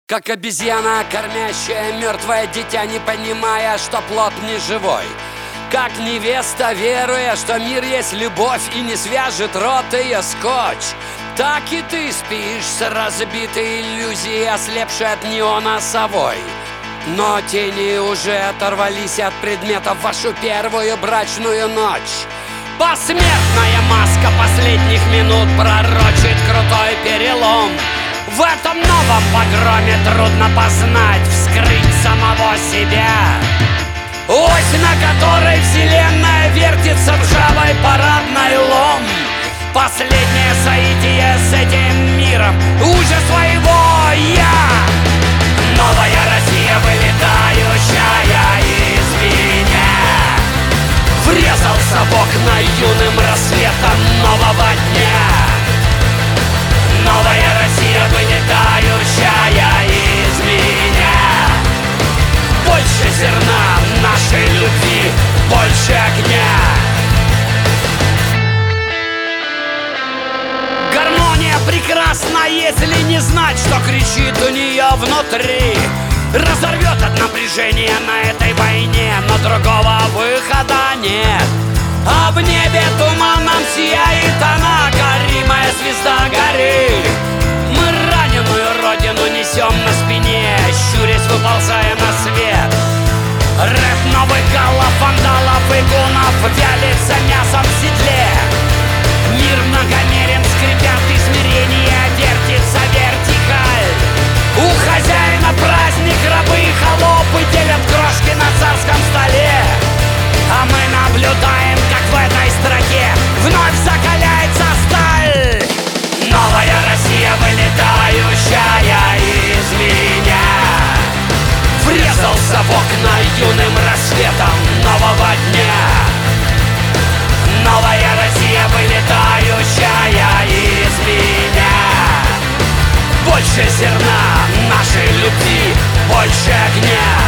Как обезьяна, кормящая мертвое дитя, не понимая, что плод не живой. Как невеста, веруя, что мир есть любовь и не свяжет рот ее скотч. Так и ты спишь с разбитой иллюзией, ослепшей от неона совой. Но тени уже оторвались от предметов в вашу первую брачную ночь. Посмертная маска последних минут пророчит крутой перелом. В этом новом погроме трудно познать, вскрыть самого себя. Ось, на которой вселенная вертится в ржавой парадной лом. Последнее соитие с этим миром, ужас своего «я». Новая Россия, вылетающая из меня, врезался в окна юным рассветом нового дня. Новая Россия, вылетающая из меня. Больше зерна нашей любви, больше огня. Гармония прекрасна, если не знать, что кричит у нее внутри. Разорвет от напряжения на этой войне, но другого выхода нет. А в небе туманом сияет она, горимая звезда горы. Мы раненую родину несем на спине, щурясь, выползая на свет. Рэп новых галлов, вандалов и гунов вялится мясом в седле. Мир многомерен, скрипят измерения, вертится вертикаль. У хозяина праздник, рабы и холопы делят крошки на царском столе. А мы наблюдаем, как в этой строке вновь закаляется сталь. Новая Россия, вылетающая из меня, врезался в окна юным рассветом нового дня. Новая Россия, вылетающая из меня. Больше зерна нашей любви, больше огня.